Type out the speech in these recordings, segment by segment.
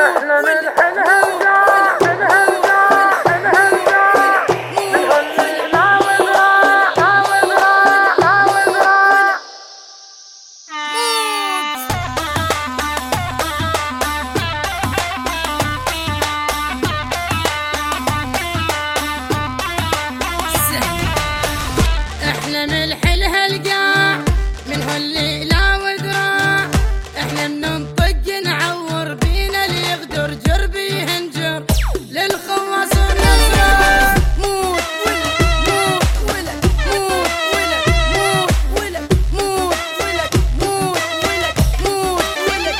احنا نلحن هالجاع من هالجاع من هالجاع نقول لا وذراع لا وذراع لا وذراع. احنا نلحن هالجاع من هاللي لا وذراع احنا بننطق نعور بينا اللي يغدر جربي يهنجر للخواص ونزرع موت ولد موت ولد موت ولد موت ولد موت ولد موت ولد.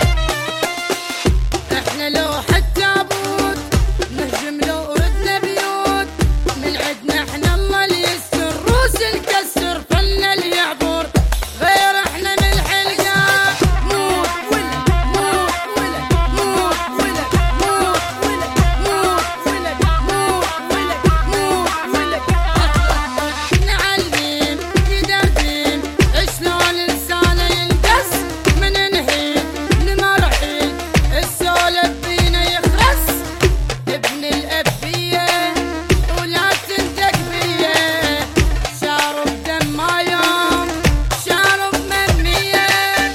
احنا لو حتى عبود نهجم لو ردنا بيوت من عدنا احنا الله اللي يستر روس الكسر فلنا اللي يعبر غير احنا نلحن الجاع موت ولد موت ولد موت ولد موت ولد موت ولد موت ولد موت ولد. نعلم ندردم شلون لسانه ينقص من نهيد نمرحيد السولف بينا يخرس ابن الأبية ولا تندق بيه شارب دم ما يوم شارب ممية.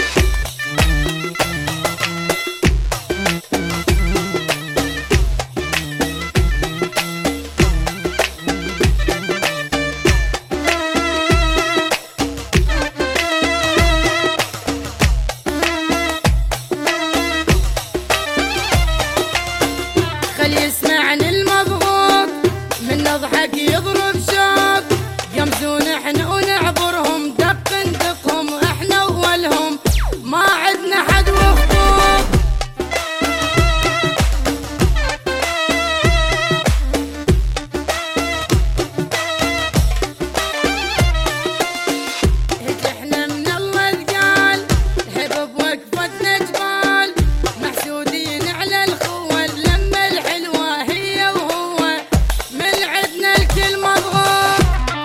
خلي يسمعني المضغوط من نضحك يضرب شوق يمزون احنا ونعبرهم دق ندقهم احنا اولهم ما عدنا حد وخطوط. هيك احنا من الله ثقال هبب وقفتنا جبال محسودين على الخوة لما الحلوة هي وهو من عدنا الكل مضغوط.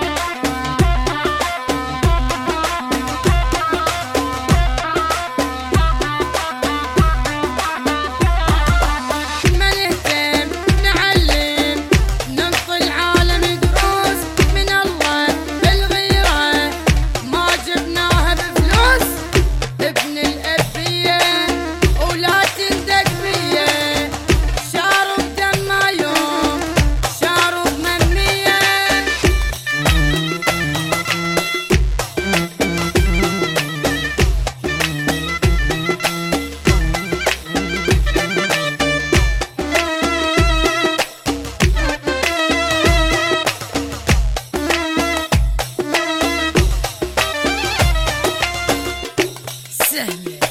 ما نهتم نعلم ننطي العالم دروس من الله بالغيرة ما جبناها بفلوس ابن الأبية ولا تندق بيه شارب دم ما يوم شارب ممية. سهلة